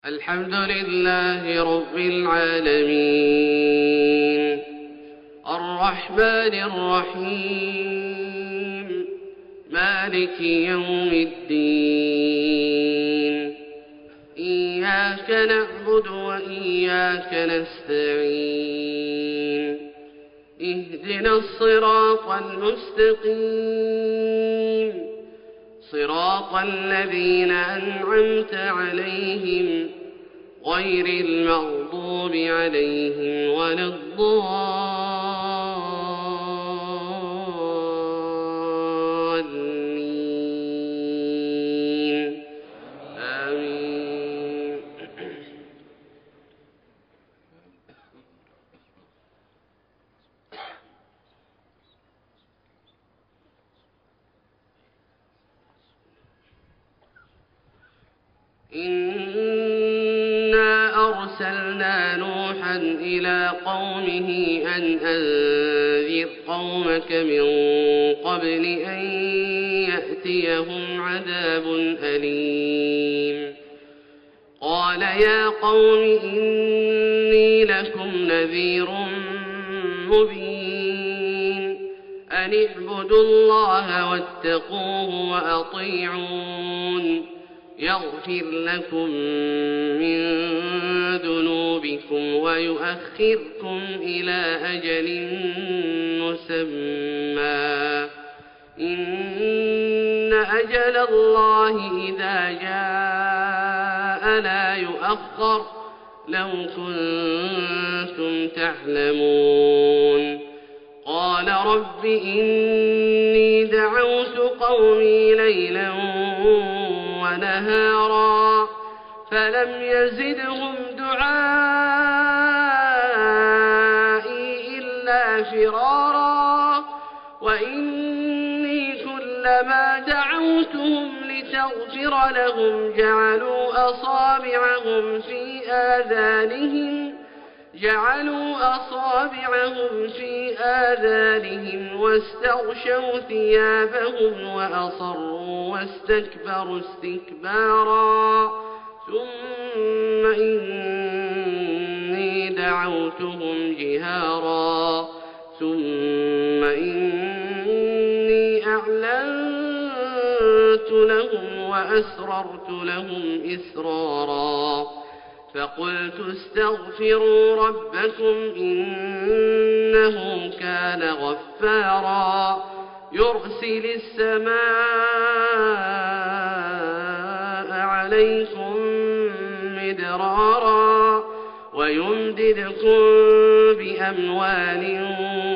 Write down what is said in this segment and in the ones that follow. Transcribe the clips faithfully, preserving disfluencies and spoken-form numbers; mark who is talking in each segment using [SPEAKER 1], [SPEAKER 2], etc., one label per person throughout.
[SPEAKER 1] الحمد لله رب العالمين الرحمن الرحيم مالك يوم الدين إياك نعبد وإياك نستعين اهدنا الصراط المستقيم صراط الذين أنعمت عليهم غير المغضوب عليهم ولا الضالين آمين. إنا أرسلنا نوحا إلى قومه أن أنذر قومك من قبل أن يأتيهم عذاب أليم. قال يا قوم إني لكم نذير مبين أن اعبدوا الله واتقوه وأطيعون يغفر لكم من ذنوبكم ويؤخركم إلى أجل مسمى إن أجل الله إذا جاء لا يؤخر لو كنتم تعلمون. قال رب إني دعوت قومي ليلا ونهارا فلم يزدهم دعائي إلا فرارا وإني كلما دعوتهم لتغفر لهم جعلوا أصابعهم في آذانهم جعلوا أصابعهم في آذانهم واستغشوا ثيابهم وأصروا واستكبروا استكبارا ثم إني دعوتهم جهارا ثم إني أعلنت لهم وأسررت لهم إسرارا فقلت استغفروا ربكم إنه كان غفارا يرسل السماء عليكم مدرارا ويمددكم بأموال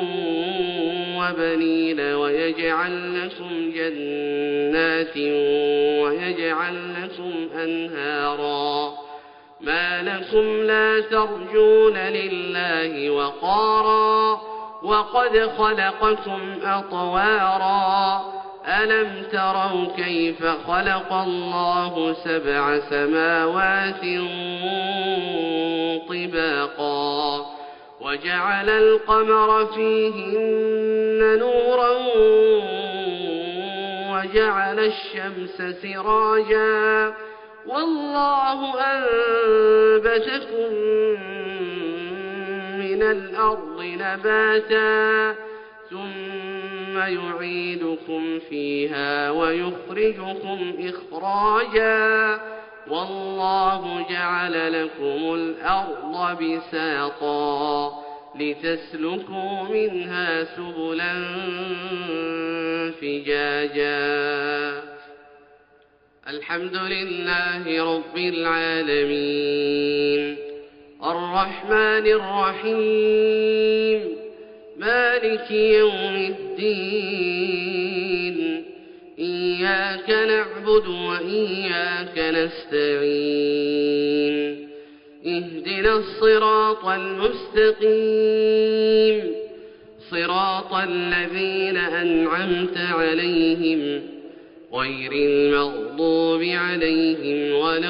[SPEAKER 1] وبنين ويجعل لكم جنات ويجعل لكم أنهارا ما لكم لا ترجون لله وقارا وقد خلقكم أطوارا ألم تروا كيف خلق الله سبع سماوات طباقا وجعل القمر فيهن نورا وجعل الشمس سراجا والله أنبتكم من الأرض نباتا ثم يعيدكم فيها ويخرجكم إخراجا والله جعل لكم الأرض بساطا لتسلكوا منها سبلا فجاجا. الحمد لله رب العالمين الرحمن الرحيم مالك يوم الدين إياك نعبد وإياك نستعين اهدنا الصراط المستقيم صراط الذين أنعمت عليهم غير المغضوب عليهم ولا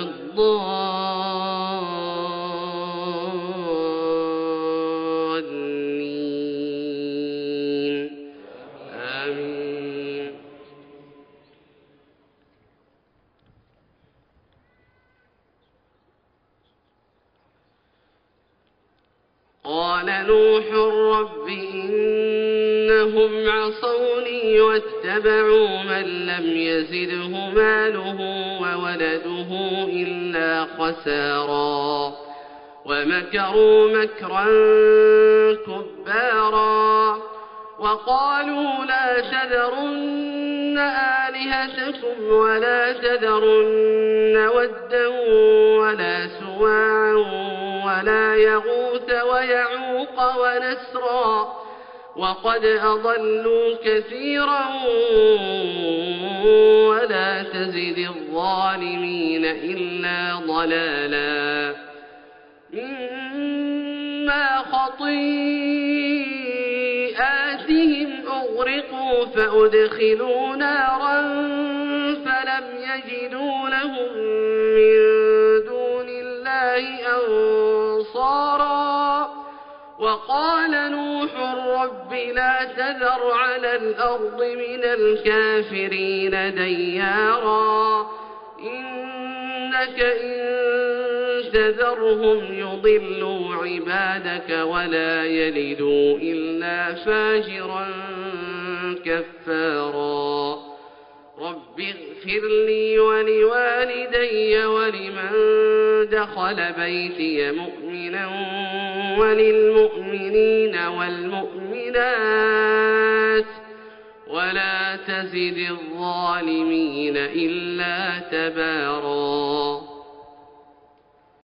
[SPEAKER 1] الضالين آمين. قال نوح رب إنهم عصوني واتبعوا من لم يزده ماله وولده إلا خسارا ومكروا مكرا كبارا وقالوا لا تذرن آلهتكم ولا تذرن ودا ولا سواعا ولا يغوث ويعوق ونسرا وقد أضلوا كثيرا ولا تزد الظالمين إلا ضلالا مما خطيئاتهم أغرقوا فأدخلوا نارا فلم يجدوا لهم من دون الله أنصارا وقال نوح رب لا تذر على الأرض من الكافرين ديارا إنك إن تذرهم يضلوا عبادك ولا يلدوا إلا فاجرا كفارا رب اغفر لي ولوالدي ولمن دخل بيتي مؤمنا وللمؤمنين والمؤمنات ولا تزد الظالمين إلا تبارا